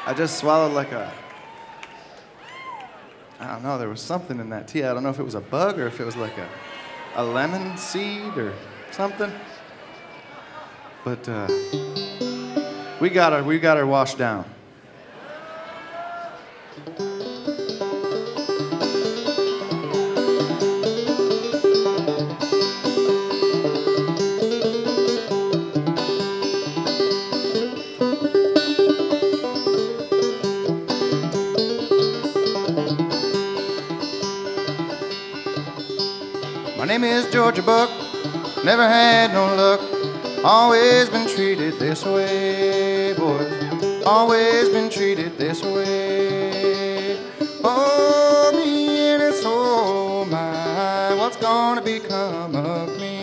I just swallowed like I don't know, there was something in that tea. I don't know if it was a bug or if it was like a lemon seed or something. But we got her washed down. My name is Georgia Buck, never had no luck, always been treated this way, boys, always been treated this way. Oh, me and it's oh my, what's gonna become of me?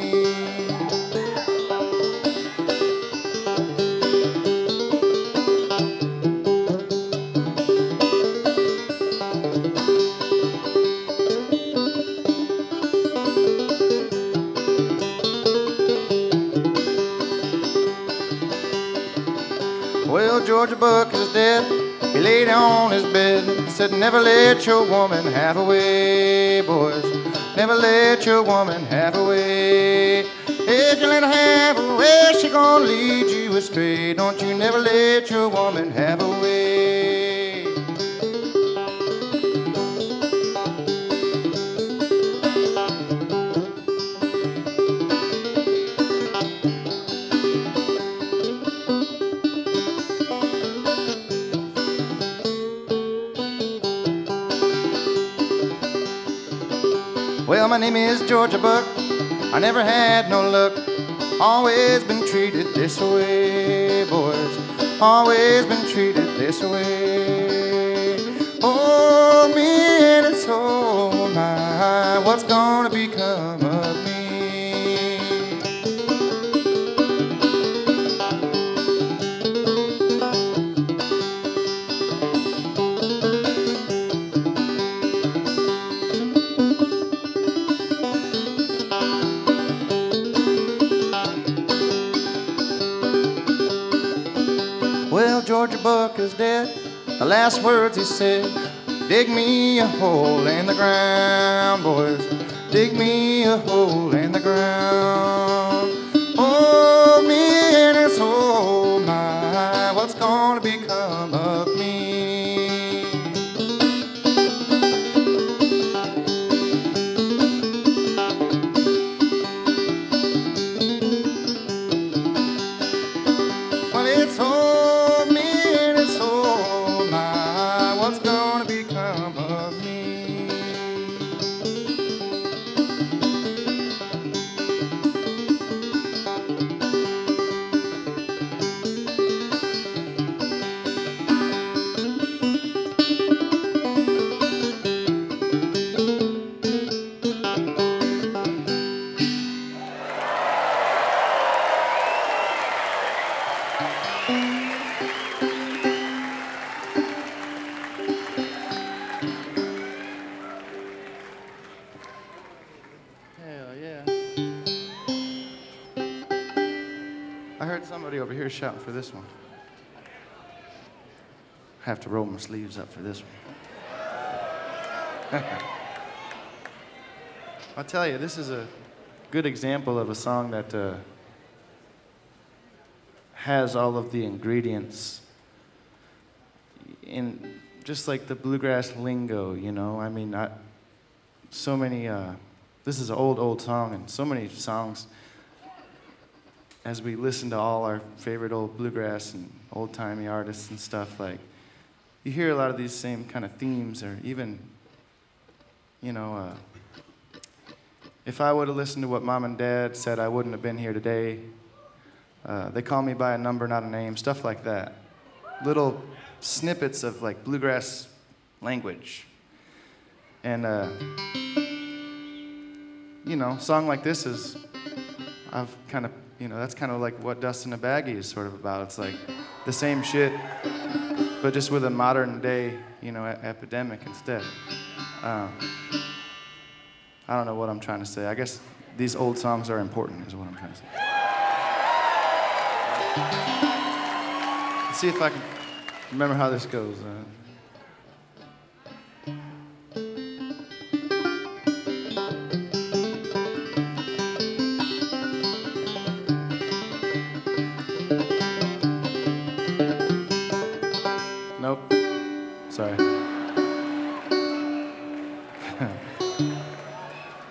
Well, Georgia Buck is dead. He laid on his bed. Said, never let your woman have a way, boys. Never let your woman have a way. If you let her have a way, she gonna lead you astray. Don't you never let your woman have a way. Well, my name is Georgia Buck. I never had no luck. Always been treated this way, boys. Always been treated this way. Oh, me and it's oh my, what's gonna become of me? Well, Georgia Buck is dead. The last words he said, dig me a hole in the ground, boys. Dig me a hole in the ground. Oh, me and it's oh my, what's gonna become of me? Well, it's oh me and it's oh my, what's gonna become of me? Hell yeah. I heard somebody over here shouting for this one. I have to roll my sleeves up for this one. I'll tell you, this is a good example of a song that has all of the ingredients in just like the bluegrass lingo, you know? I mean, so many, this is an old song, and so many songs, as we listen to all our favorite old bluegrass and old-timey artists and stuff, like, you hear a lot of these same kind of themes, or even, you know, if I would have listened to what Mom and Dad said, I wouldn't have been here today. They call me by a number, not a name, stuff like that. Little snippets of like bluegrass language. And, you know, a song like this is, I've kind of, you know, that's kind of like what Dust in a Baggie is sort of about. It's like the same shit, but just with a modern day, you know, epidemic instead. I don't know what I'm trying to say. I guess these old songs are important, is what I'm trying to say. Let's see if I can Remember how this goes. Nope. Sorry.